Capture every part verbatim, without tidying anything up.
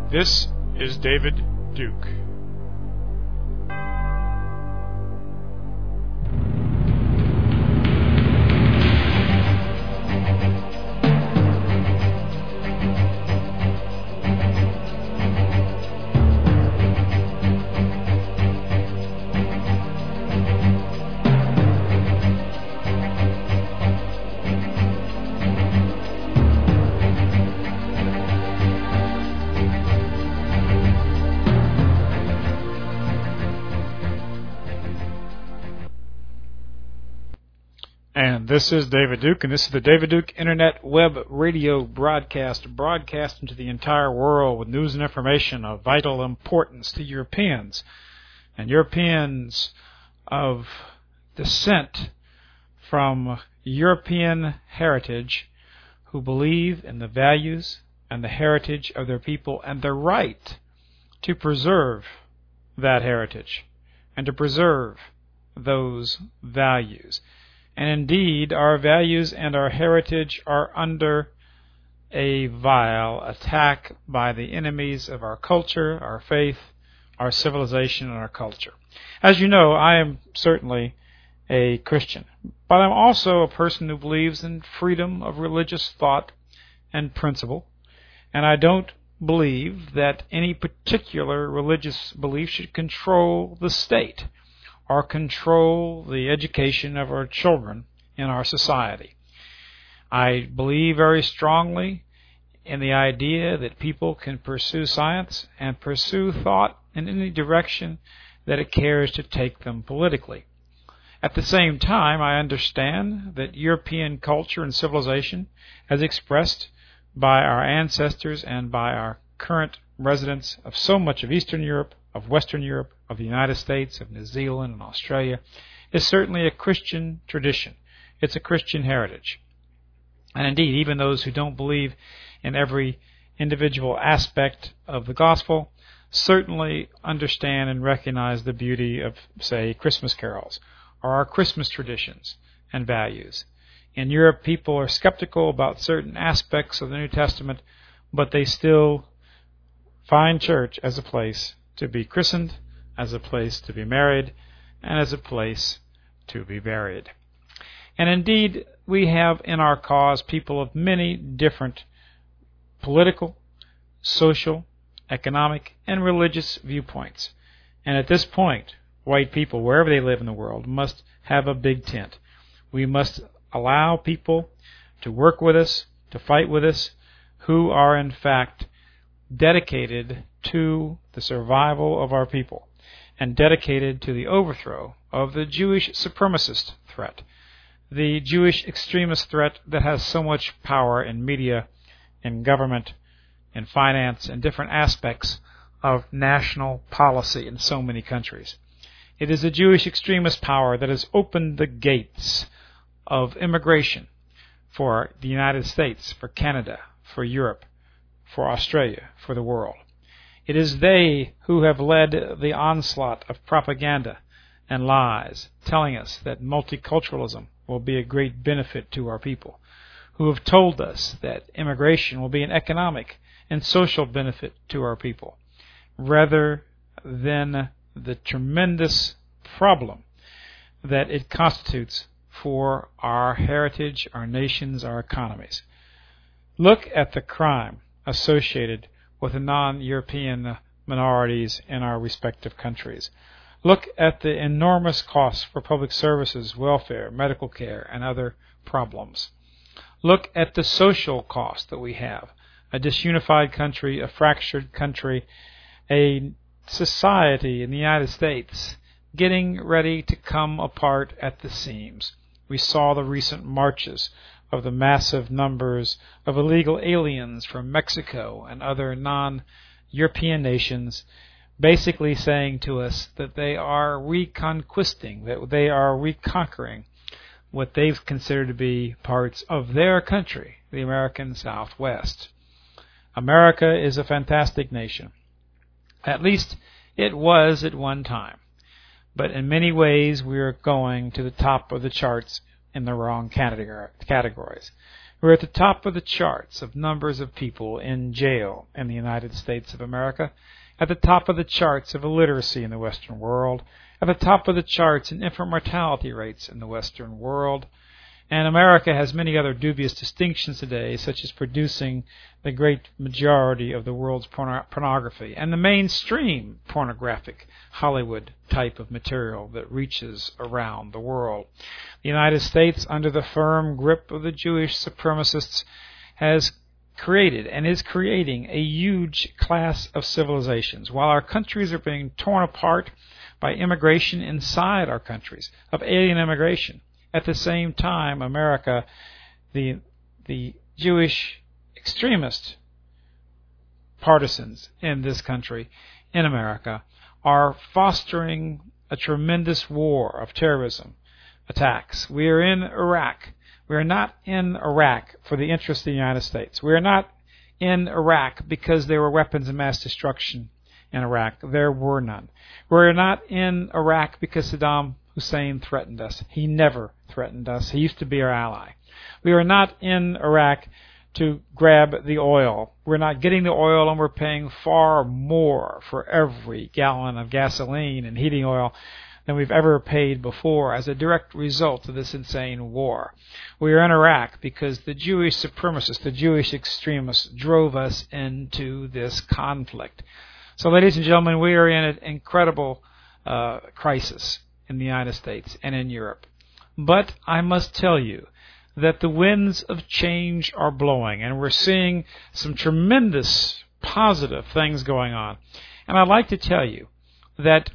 This is David Duke. And this is David Duke, and this is the David Duke Internet Web Radio broadcast, broadcasting to the entire world with news and information of vital importance to Europeans, and Europeans of descent from European heritage who believe in the values and the heritage of their people and the right to preserve that heritage and to preserve those values. And indeed, our values and our heritage are under a vile attack by the enemies of our culture, our faith, our civilization, and our culture. As you know, I am certainly a Christian, but I'm also a person who believes in freedom of religious thought and principle, and I don't believe that any particular religious belief should control the state or control the education of our children in our society. I believe very strongly in the idea that people can pursue science and pursue thought in any direction that it cares to take them politically. At the same time, I understand that European culture and civilization, as expressed by our ancestors and by our current residents of so much of Eastern Europe, of Western Europe, of the United States, of New Zealand and Australia, is certainly a Christian tradition. It's a Christian heritage. And indeed, even those who don't believe in every individual aspect of the gospel certainly understand and recognize the beauty of, say, Christmas carols or our Christmas traditions and values. In Europe, people are skeptical about certain aspects of the New Testament, but they still find church as a place to be christened, as a place to be married, and as a place to be buried. And indeed, we have in our cause people of many different political, social, economic, and religious viewpoints. And at this point, white people, wherever they live in the world, must have a big tent. We must allow people to work with us, to fight with us, who are in fact dedicated to the survival of our people and dedicated to the overthrow of the Jewish supremacist threat, the Jewish extremist threat that has so much power in media, in government, in finance, and different aspects of national policy in so many countries. It is the Jewish extremist power that has opened the gates of immigration for the United States, for Canada, for Europe, for Australia, for the world. It is they who have led the onslaught of propaganda and lies, telling us that multiculturalism will be a great benefit to our people, who have told us that immigration will be an economic and social benefit to our people, rather than the tremendous problem that it constitutes for our heritage, our nations, our economies. Look at the crime associated with the non-European minorities in our respective countries. Look at the enormous costs for public services, welfare, medical care, and other problems. Look at the social cost that we have. A disunified country, a fractured country, a society in the United States getting ready to come apart at the seams. We saw the recent marches of the massive numbers of illegal aliens from Mexico and other non-European nations, basically saying to us that they are reconquisting, that they are reconquering what they've considered to be parts of their country, the American Southwest. America is a fantastic nation. At least it was at one time. But in many ways we are going to the top of the charts in the wrong categories. We're at the top of the charts of numbers of people in jail in the United States of America, at the top of the charts of illiteracy in the Western world, at the top of the charts in infant mortality rates in the Western world. And America has many other dubious distinctions today, such as producing the great majority of the world's porno- pornography and the mainstream pornographic Hollywood type of material that reaches around the world. The United States, under the firm grip of the Jewish supremacists, has created and is creating a huge class of civilizations, while our countries are being torn apart by immigration inside our countries, of alien immigration. At the same time, America, the the Jewish extremist partisans in this country, in America, are fostering a tremendous war of terrorism attacks. We are in Iraq. We are not in Iraq for the interest of the United States. We are not in Iraq because there were weapons of mass destruction in Iraq. There were none. We are not in Iraq because Saddam Hussein threatened us. He never threatened us. He used to be our ally. We are not in Iraq to grab the oil. We're not getting the oil, and we're paying far more for every gallon of gasoline and heating oil than we've ever paid before as a direct result of this insane war. We are in Iraq because the Jewish supremacists, the Jewish extremists, drove us into this conflict. So, ladies and gentlemen, we are in an incredible uh, crisis in the United States and in Europe. But I must tell you that the winds of change are blowing, and we're seeing some tremendous positive things going on. And I'd like to tell you that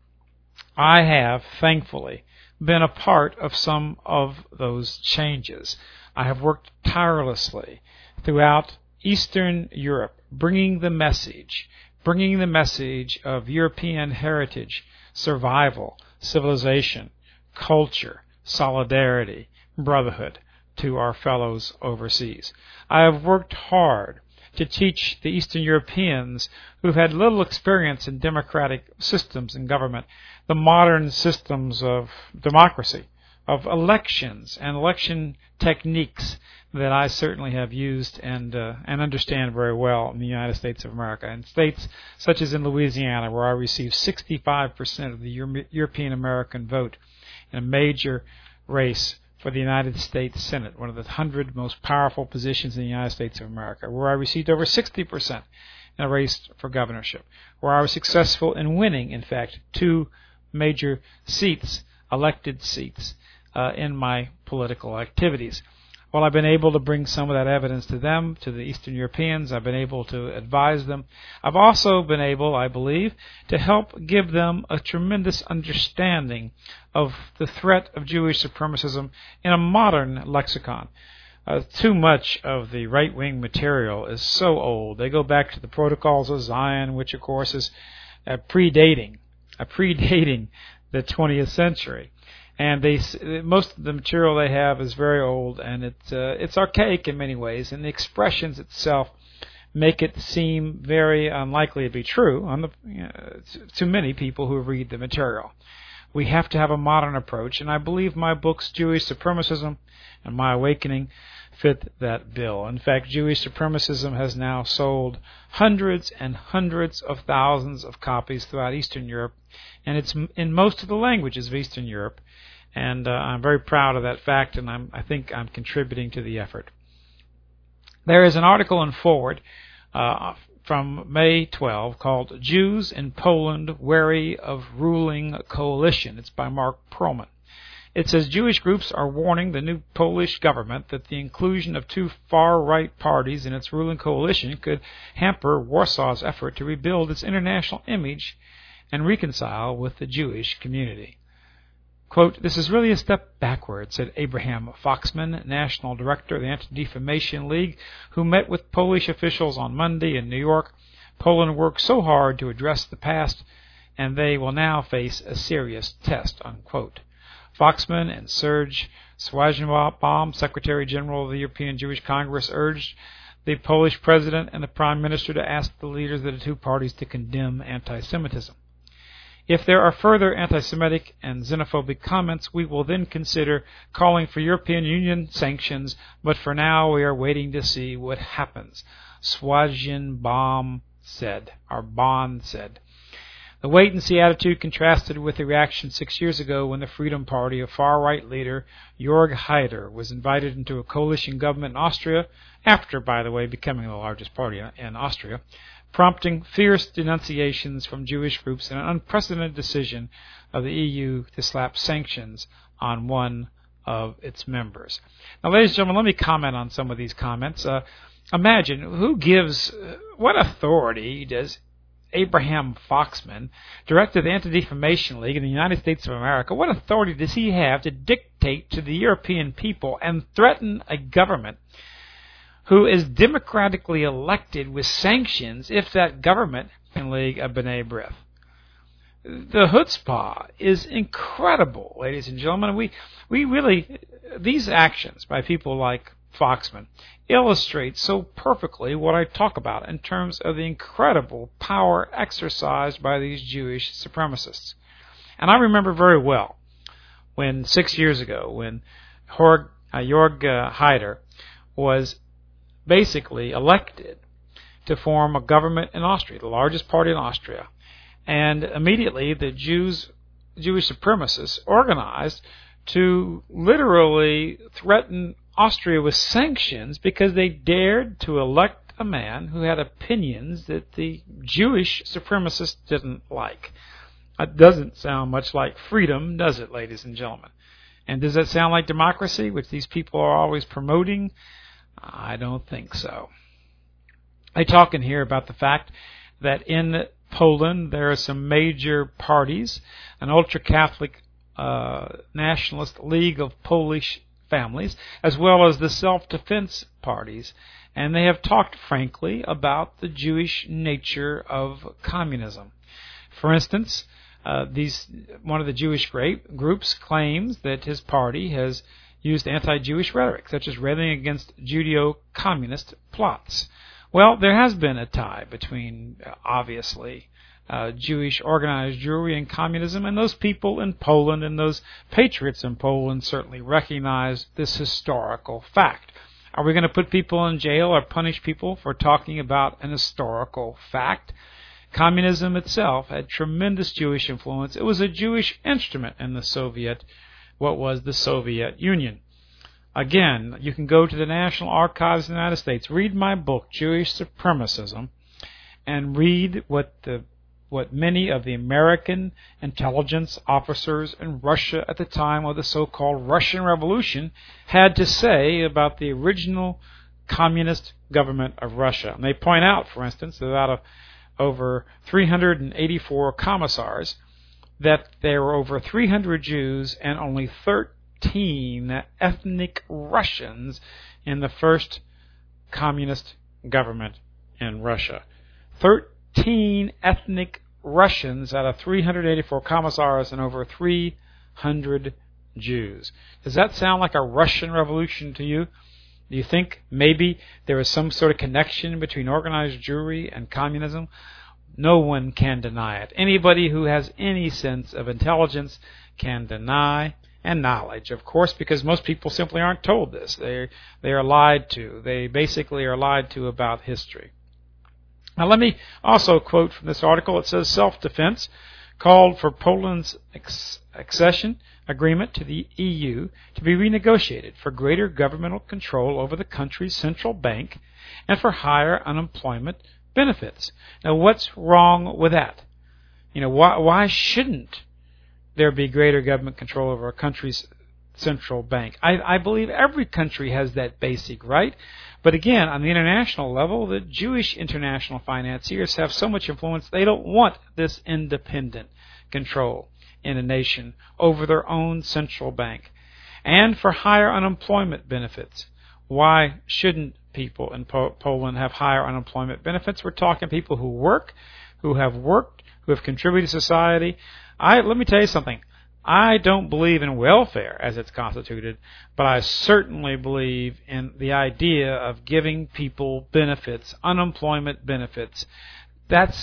I have, thankfully, been a part of some of those changes. I have worked tirelessly throughout Eastern Europe, bringing the message, bringing the message of European heritage, survival, civilization, culture, solidarity, brotherhood to our fellows overseas. I have worked hard to teach the Eastern Europeans who've had little experience in democratic systems and government the modern systems of democracy, of elections and election techniques that I certainly have used and uh, and understand very well in the United States of America. In states such as in Louisiana, where I received sixty-five percent of the Euro- European American vote in a major race for the United States Senate, one of the hundred most powerful positions in the United States of America, where I received over sixty percent in a race for governorship, where I was successful in winning, in fact, two major seats, elected seats, uh, in my political activities. Well, I've been able to bring some of that evidence to them, to the Eastern Europeans. I've been able to advise them. I've also been able, I believe, to help give them a tremendous understanding of the threat of Jewish supremacism in a modern lexicon. Uh, too much of the right-wing material is so old. They go back to the Protocols of Zion, which, of course, is uh, predating, uh, predating the twentieth century. And they, most of the material they have is very old, and it's uh, it's archaic in many ways, and the expressions itself make it seem very unlikely to be true on the, you know, to many people who read the material. We have to have a modern approach, and I believe my books, Jewish Supremacism and My Awakening, fit that bill. In fact, Jewish Supremacism has now sold hundreds and hundreds of thousands of copies throughout Eastern Europe, and it's in most of the languages of Eastern Europe. And uh, I'm very proud of that fact, and I'm, I think I'm contributing to the effort. There is an article in Forward uh, from May twelfth called Jews in Poland Wary of Ruling Coalition. It's by Mark Perlman. It says Jewish groups are warning the new Polish government that the inclusion of two far-right parties in its ruling coalition could hamper Warsaw's effort to rebuild its international image and reconcile with the Jewish community. Quote, "This is really a step backward," said Abraham Foxman, National Director of the Anti-Defamation League, who met with Polish officials on Monday in New York. Poland worked so hard to address the past, and they will now face a serious test, unquote. Foxman and Serge Schwarzenbaum, Secretary General of the European Jewish Congress, urged the Polish President and the Prime Minister to ask the leaders of the two parties to condemn anti-Semitism. If there are further anti-Semitic and xenophobic comments, we will then consider calling for European Union sanctions, but for now we are waiting to see what happens, Swazian said, or Bond said. The wait-and-see attitude contrasted with the reaction six years ago when the Freedom Party of far-right leader Jörg Haider was invited into a coalition government in Austria, after, by the way, becoming the largest party in Austria, prompting fierce denunciations from Jewish groups and an unprecedented decision of the E U to slap sanctions on one of its members. Now, ladies and gentlemen, let me comment on some of these comments. Uh, imagine, who gives, uh, what authority does Abraham Foxman, director of the Anti-Defamation League in the United States of America, what authority does he have to dictate to the European people and threaten a government who is democratically elected with sanctions if that government in League of B'nai B'rith? The chutzpah is incredible, ladies and gentlemen. We, we really, these actions by people like Foxman illustrate so perfectly what I talk about in terms of the incredible power exercised by these Jewish supremacists. And I remember very well when six years ago, when Jörg, uh, Jörg uh, Haider was basically elected to form a government in Austria, the largest party in Austria, and immediately the Jews, Jewish supremacists organized to literally threaten Austria with sanctions because they dared to elect a man who had opinions that the Jewish supremacists didn't like. It doesn't sound much like freedom, does it, ladies and gentlemen? And does that sound like democracy, which these people are always promoting? I don't think so. I talk in here about the fact that in Poland there are some major parties, an ultra-Catholic uh, nationalist League of Polish Families, as well as the self-defense parties, and they have talked frankly about the Jewish nature of communism. For instance, uh, these one of the Jewish great groups claims that his party has used anti-Jewish rhetoric, such as railing against Judeo-communist plots. Well, there has been a tie between, uh, obviously, uh, Jewish organized Jewry and communism, and those people in Poland and those patriots in Poland certainly recognize this historical fact. Are we going to put people in jail or punish people for talking about an historical fact? Communism itself had tremendous Jewish influence. It was a Jewish instrument in the Soviet, what was the Soviet Union. Again, you can go to the National Archives of the United States, read my book, Jewish Supremacism, and read what the what many of the American intelligence officers in Russia at the time of the so-called Russian Revolution had to say about the original communist government of Russia. And they point out, for instance, that out of over three hundred eighty-four commissars, that there were over three hundred Jews and only thirteen ethnic Russians in the first communist government in Russia. thirteen ethnic Russians out of three hundred eighty-four commissars and over three hundred Jews. Does that sound like a Russian revolution to you? Do you think maybe there is some sort of connection between organized Jewry and communism? No one can deny it. Anybody who has any sense of intelligence can deny, and knowledge, of course, because most people simply aren't told this. They they are lied to. They basically are lied to about history. Now let me also quote from this article. It says, self-defense called for Poland's ex- accession agreement to the E U to be renegotiated for greater governmental control over the country's central bank and for higher unemployment benefits. Now what's wrong with that? You know, why, why shouldn't there be greater government control over a country's central bank? I, I believe every country has that basic right. But again, on the international level, the Jewish international financiers have so much influence, they don't want this independent control in a nation over their own central bank. And for higher unemployment benefits. Why shouldn't people in po- Poland have higher unemployment benefits? We're talking people who work, who have worked, who have contributed to society. I let me tell you something. I don't believe in welfare as it's constituted, but I certainly believe in the idea of giving people benefits, unemployment benefits. That's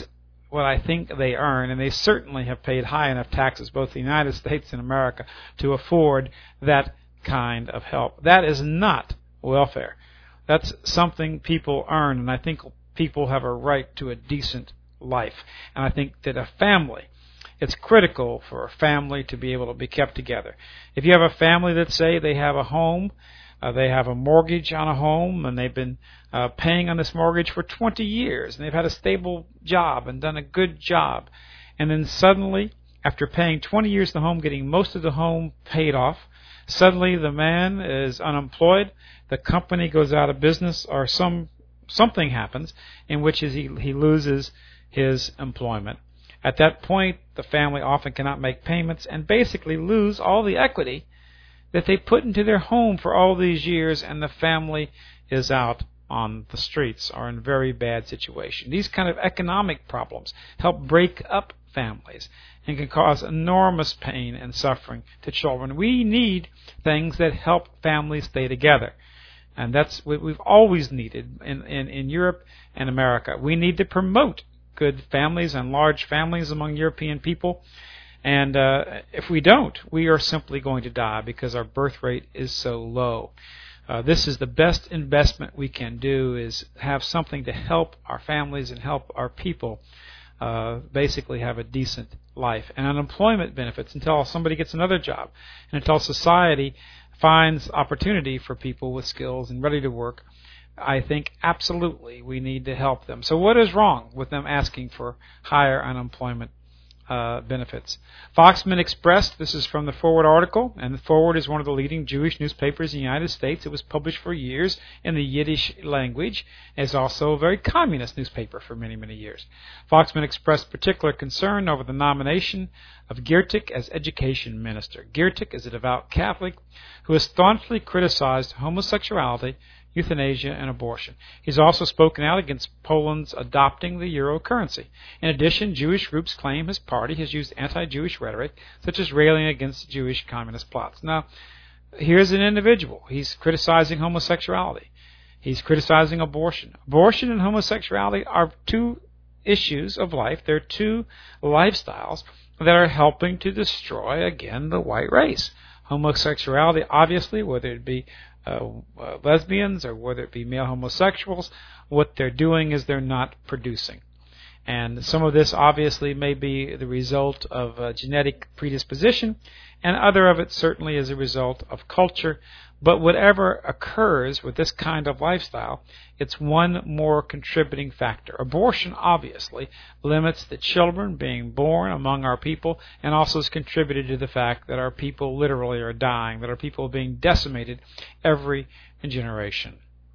what I think they earn, and they certainly have paid high enough taxes, both the United States and America, to afford that kind of help. That is not welfare. That's something people earn, and I think people have a right to a decent life. And I think that a family, it's critical for a family to be able to be kept together. If you have a family that say they have a home, uh, they have a mortgage on a home, and they've been uh, paying on this mortgage for twenty years, and they've had a stable job and done a good job, and then suddenly, after paying twenty years the home, getting most of the home paid off, suddenly the man is unemployed, the company goes out of business, or some something happens in which is he, he loses his employment. At that point, the family often cannot make payments and basically lose all the equity that they put into their home for all these years, and the family is out on the streets or in a very bad situation. These kind of economic problems help break up families and can cause enormous pain and suffering to children. We need things that help families stay together. And that's what we've always needed in, in, in Europe and America. We need to promote good families and large families among European people. And uh, if we don't, we are simply going to die because our birth rate is so low. Uh, this is the best investment we can do, is have something to help our families and help our people uh, basically have a decent life. And unemployment benefits until somebody gets another job and until society finds opportunity for people with skills and ready to work. I think absolutely we need to help them. So what is wrong with them asking for higher unemployment uh, benefits? Foxman Express, this is from the Forward article, and the Forward is one of the leading Jewish newspapers in the United States. It was published for years in the Yiddish language. It's also a very communist newspaper for many, many years. Foxman expressed particular concern over the nomination of Giertych as education minister. Giertych is a devout Catholic who has staunchly criticized homosexuality, euthanasia, and abortion. He's also spoken out against Poland's adopting the euro currency. In addition, Jewish groups claim his party has used anti-Jewish rhetoric, such as railing against Jewish communist plots. Now, here's an individual. He's criticizing homosexuality. He's criticizing abortion. Abortion and homosexuality are two issues of life. They're two lifestyles that are helping to destroy, again, the white race. Homosexuality, obviously, whether it be Uh, uh, lesbians or whether it be male homosexuals, what they're doing is they're not producing. And some of this obviously may be the result of uh, genetic predisposition, and other of it certainly is a result of culture. But whatever occurs with this kind of lifestyle, it's one more contributing factor. Abortion obviously limits the children being born among our people, and also has contributed to the fact that our people literally are dying, that our people are being decimated every generation.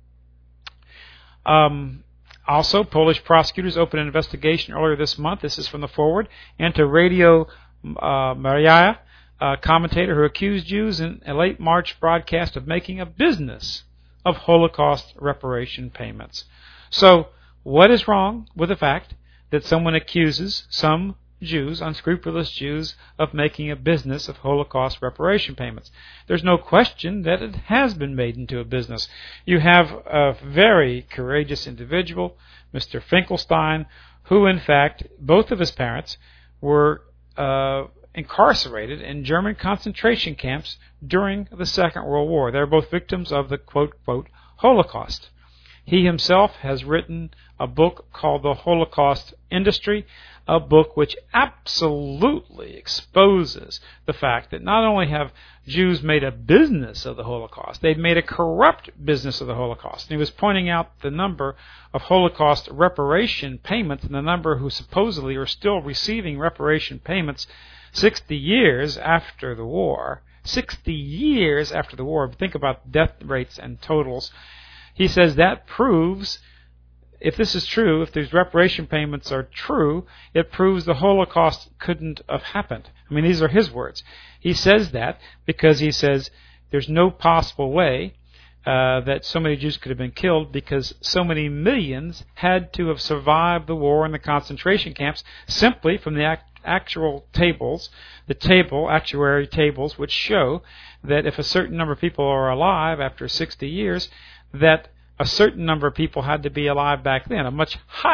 Um, also, Polish prosecutors opened an investigation earlier this month, this is from the Forward, into Radio uh, Maria, a commentator who accused Jews in a late March broadcast of making a business of Holocaust reparation payments. So, what is wrong with the fact that someone accuses some Jews, unscrupulous Jews, of making a business of Holocaust reparation payments? There's no question that it has been made into a business. You have a very courageous individual, Mister Finkelstein, who in fact, both of his parents were uh, incarcerated in German concentration camps during the Second World War. They're both victims of the quote, quote, Holocaust. He himself has written a book called The Holocaust Industry, a book which absolutely exposes the fact that not only have Jews made a business of the Holocaust, they've made a corrupt business of the Holocaust. And he was pointing out the number of Holocaust reparation payments and the number who supposedly are still receiving reparation payments sixty years after the war. sixty years after the war. Think about death rates and totals. He says that proves, if this is true, if these reparation payments are true, it proves the Holocaust couldn't have happened. I mean, these are his words. He says that because he says there's no possible way uh, that so many Jews could have been killed, because so many millions had to have survived the war in the concentration camps simply from the act actual tables, the table, actuary tables, which show that if a certain number of people are alive after sixty years, that a certain number of people had to be alive back then, a much higher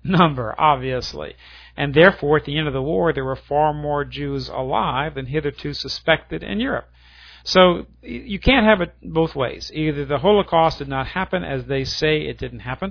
number, obviously. And therefore, at the end of the war, there were far more Jews alive than hitherto suspected in Europe. So you can't have it both ways. Either the Holocaust did not happen as they say it didn't happen,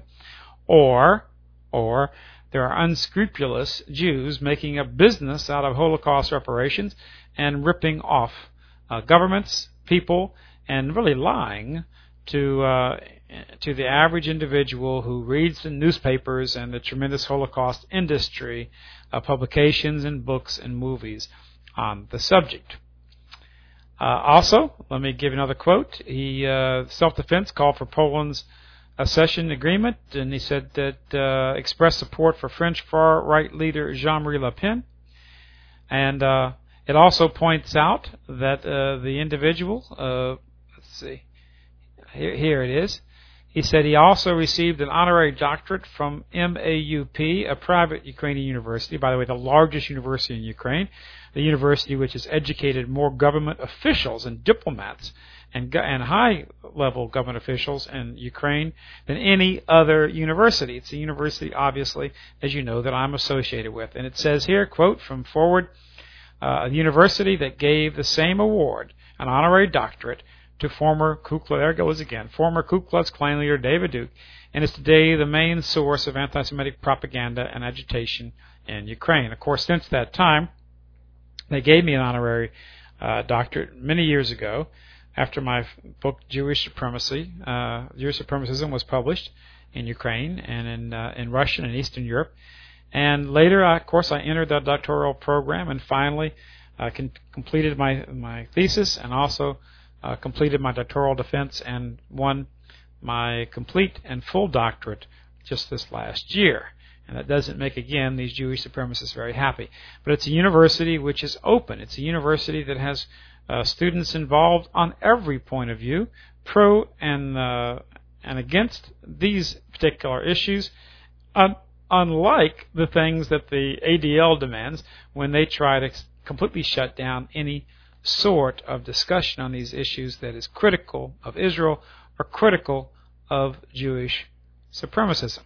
or, or there are unscrupulous Jews making a business out of Holocaust reparations and ripping off uh, governments, people, and really lying to uh, to the average individual who reads the newspapers and the tremendous Holocaust industry, uh, publications and books and movies on the subject. Uh, also, let me give you another quote. He uh, self-defense called for Poland's accession agreement, and he said that uh, expressed support for French far-right leader Jean-Marie Le Pen. And uh, it also points out that uh, the individual, uh, let's see, here, here it is. He said he also received an honorary doctorate from M A U P, a private Ukrainian university, by the way, the largest university in Ukraine, the university which has educated more government officials and diplomats and, and high-level government officials in Ukraine than any other university. It's a university, obviously, as you know, that I'm associated with. And it says here, quote, from Forward, uh, a university that gave the same award, an honorary doctorate, to former Ku Klux, there it goes again, former Ku Klux Klan leader David Duke, and is today the main source of anti-Semitic propaganda and agitation in Ukraine. Of course, since that time, they gave me an honorary uh, doctorate many years ago, after my book Jewish Supremacy, uh, Jewish Supremacism was published in Ukraine and in uh, in Russian and Eastern Europe. And later, uh, of course, I entered the doctoral program and finally uh, con- completed my my thesis and also Uh, completed my doctoral defense and won my complete and full doctorate just this last year. And that doesn't make, again, these Jewish supremacists very happy. But it's a university which is open. It's a university that has uh, students involved on every point of view, pro and uh, and against these particular issues, un- unlike the things that the A D L demands when they try to completely shut down any sort of discussion on these issues that is critical of Israel or critical of Jewish supremacism.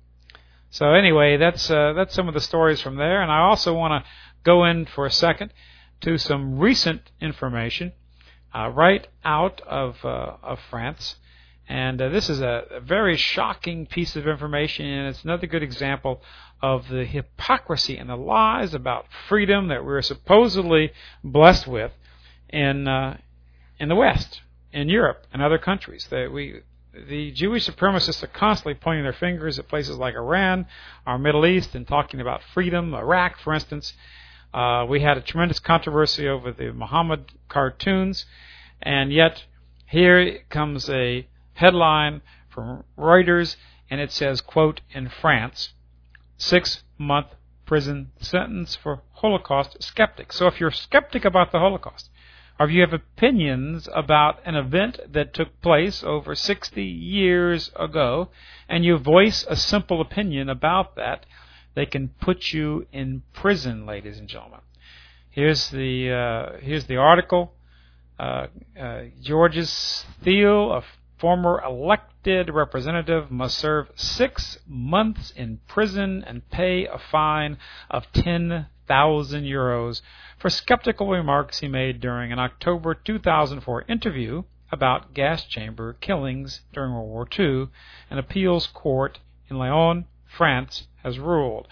So anyway, that's uh, that's some of the stories from there, and I also want to go in for a second to some recent information uh, right out of uh, of France. And uh, this is a, a very shocking piece of information, and it's another good example of the hypocrisy and the lies about freedom that we're supposedly blessed with in uh, in the West, in Europe, and other countries. That we, the Jewish supremacists are constantly pointing their fingers at places like Iran, our Middle East, and talking about freedom. Iraq, for instance, uh, we had a tremendous controversy over the Muhammad cartoons, and yet here comes a headline from Reuters, and it says, quote, in France, six-month prison sentence for Holocaust skeptic. So if you're a skeptic about the Holocaust, or if you have opinions about an event that took place over sixty years ago, and you voice a simple opinion about that, they can put you in prison, ladies and gentlemen. Here's the uh, here's the article. Uh, uh, Georges Thiel, a former elected representative, must serve six months in prison and pay a fine of ten thousand euros for skeptical remarks he made during an October two thousand four interview about gas chamber killings during World War Two. An appeals court in Lyon, France, has ruled.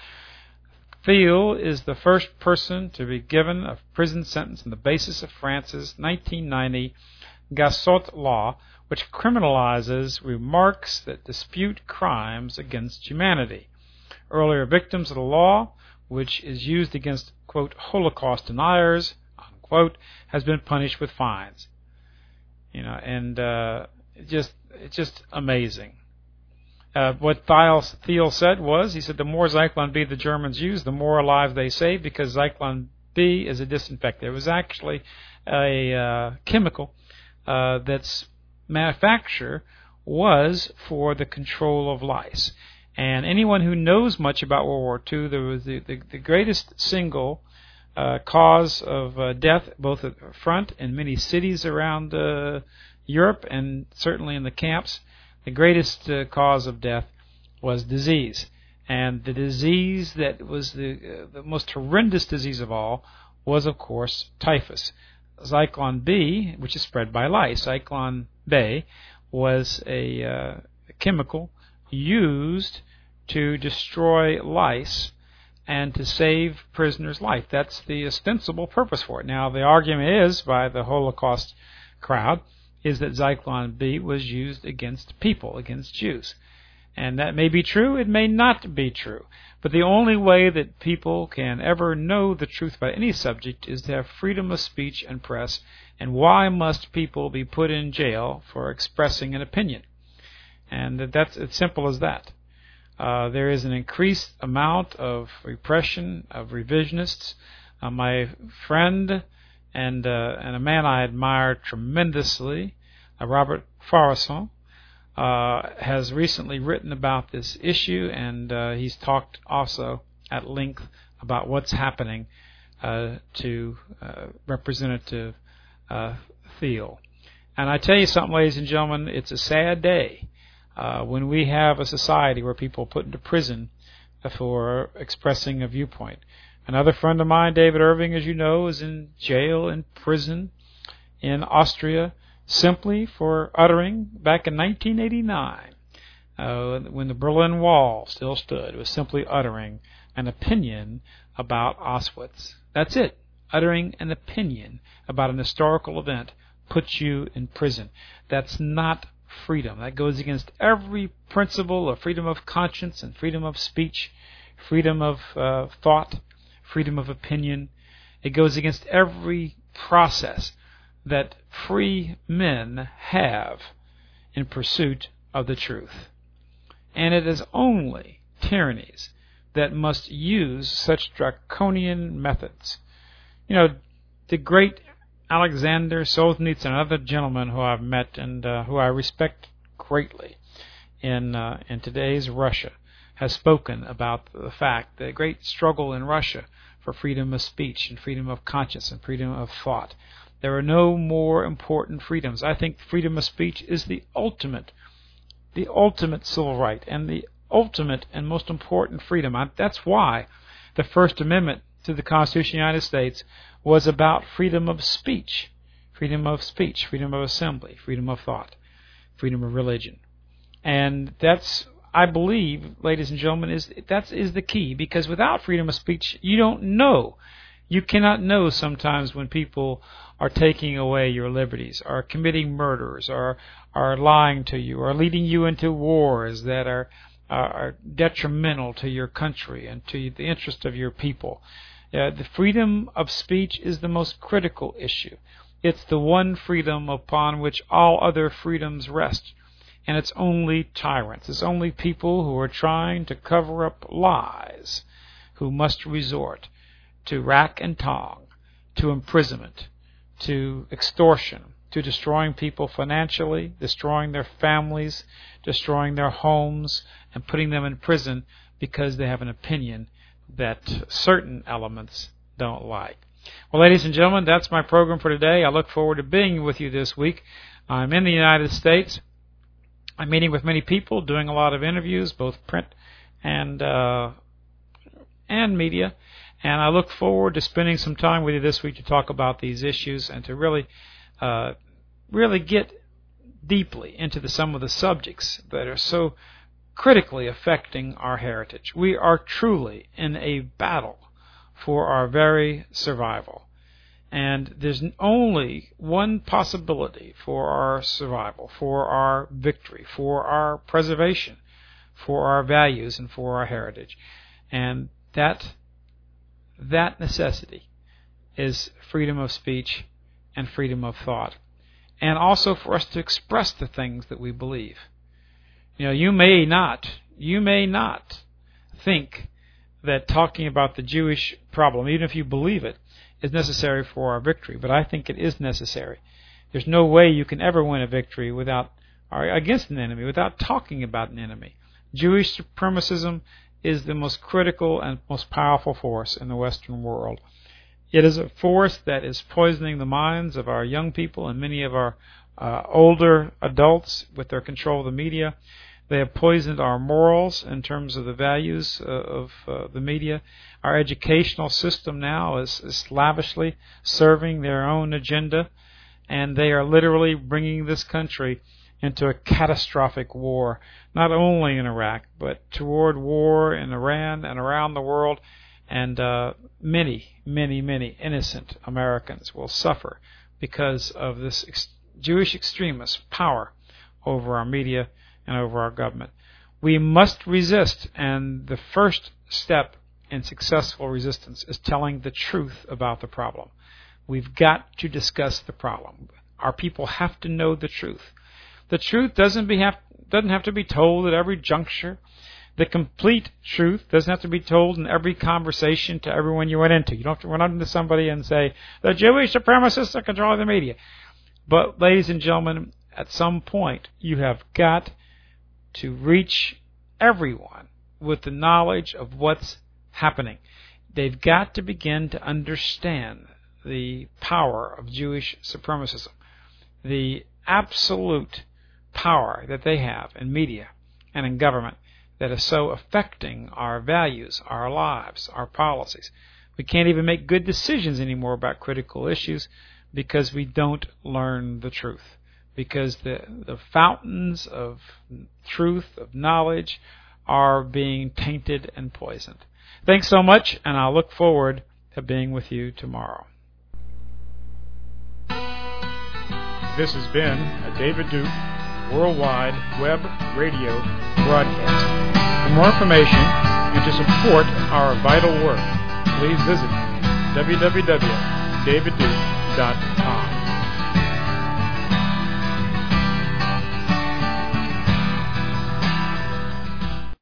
Thiel is the first person to be given a prison sentence on the basis of France's nineteen ninety Gasot law, which criminalizes remarks that dispute crimes against humanity. Earlier victims of the law, which is used against, quote, Holocaust deniers, unquote, has been punished with fines. You know, and uh, it just it's just amazing. Uh, what Thiel, Thiel said was, he said, the more Zyklon B the Germans use, the more lives they save, because Zyklon B is a disinfectant. It was actually a uh, chemical uh, that's manufacture was for the control of lice. And anyone who knows much about World War Two, there was the, the, the greatest single uh, cause of uh, death, both at the front and many cities around uh, Europe, and certainly in the camps. The greatest uh, cause of death was disease. And the disease that was the, uh, the most horrendous disease of all was, of course, typhus. Zyklon B, which is spread by lice. Zyklon B was a, uh, a chemical used to destroy lice and to save prisoners' life. That's the ostensible purpose for it. Now, the argument is, by the Holocaust crowd, is that Zyklon B was used against people, against Jews. And that may be true, it may not be true. But the only way that people can ever know the truth about any subject is to have freedom of speech and press. And why must people be put in jail for expressing an opinion? And that's as simple as that. Uh, there is an increased amount of repression of revisionists. Uh, my friend and uh, and a man I admire tremendously, uh, Robert Faurisson, uh, has recently written about this issue, and uh, he's talked also at length about what's happening uh, to uh, Representative uh, Thiel. And I tell you something, ladies and gentlemen, it's a sad day Uh, when we have a society where people are put into prison for expressing a viewpoint. Another friend of mine, David Irving, as you know, is in jail, in prison, in Austria, simply for uttering, back in nineteen eighty-nine, uh, when the Berlin Wall still stood, was simply uttering an opinion about Auschwitz. That's it. Uttering an opinion about an historical event puts you in prison. That's not freedom. That goes against every principle of freedom of conscience and freedom of speech, freedom of uh, thought, freedom of opinion. It goes against every process that free men have in pursuit of the truth. And it is only tyrannies that must use such draconian methods. You know, the great Alexander Solzhenitsyn, another gentleman who I've met and uh, who I respect greatly in uh, in today's Russia, has spoken about the fact, the great struggle in Russia for freedom of speech and freedom of conscience and freedom of thought. There are no more important freedoms. I think freedom of speech is the ultimate, the ultimate civil right and the ultimate and most important freedom. I, that's why the First Amendment to the Constitution of the United States was about freedom of speech, freedom of speech, freedom of assembly, freedom of thought, freedom of religion. And that's, I believe, ladies and gentlemen, is that is the key, because without freedom of speech, you don't know. You cannot know sometimes when people are taking away your liberties, are committing murders, or are lying to you, or leading you into wars that are, are detrimental to your country and to the interest of your people. Uh, the freedom of speech is the most critical issue. It's the one freedom upon which all other freedoms rest. And it's only tyrants. It's only people who are trying to cover up lies who must resort to rack and tong, to imprisonment, to extortion, to destroying people financially, destroying their families, destroying their homes, and putting them in prison because they have an opinion that certain elements don't like. Well, ladies and gentlemen, that's my program for today. I look forward to being with you this week. I'm in the United States. I'm meeting with many people, doing a lot of interviews, both print and uh, and media. And I look forward to spending some time with you this week to talk about these issues and to really, uh, really get deeply into the, some of the subjects that are so critically affecting our heritage. We are truly in a battle for our very survival. And there's only one possibility for our survival, for our victory, for our preservation, for our values, and for our heritage. And that, that necessity is freedom of speech and freedom of thought. And also for us to express the things that we believe. You know, you may not, you may not think that talking about the Jewish problem, even if you believe it, is necessary for our victory, but I think it is necessary. There's no way you can ever win a victory without, or against an enemy, without talking about an enemy. Jewish supremacism is the most critical and most powerful force in the Western world. It is a force that is poisoning the minds of our young people and many of our uh, older adults with their control of the media. They have poisoned our morals in terms of the values uh, of uh, the media. Our educational system now is, is lavishly serving their own agenda, and they are literally bringing this country into a catastrophic war, not only in Iraq, but toward war in Iran and around the world. And uh, many, many, many innocent Americans will suffer because of this ex- Jewish extremist power over our media and over our government. We must resist, and the first step in successful resistance is telling the truth about the problem. We've got to discuss the problem. Our people have to know the truth. The truth doesn't, be have, doesn't have to be told at every juncture. The complete truth doesn't have to be told in every conversation to everyone you went into. You don't have to run up into somebody and say, the Jewish supremacists are controlling the media. But, ladies and gentlemen, at some point, you have got to reach everyone with the knowledge of what's happening. They've got to begin to understand the power of Jewish supremacism, the absolute power that they have in media and in government that is so affecting our values, our lives, our policies. We can't even make good decisions anymore about critical issues because we don't learn the truth, because the, the fountains of truth, of knowledge, are being tainted and poisoned. Thanks so much, and I'll look forward to being with you tomorrow. This has been a David Duke Worldwide Web Radio broadcast. For more information and to support our vital work, please visit w w w dot david duke dot com.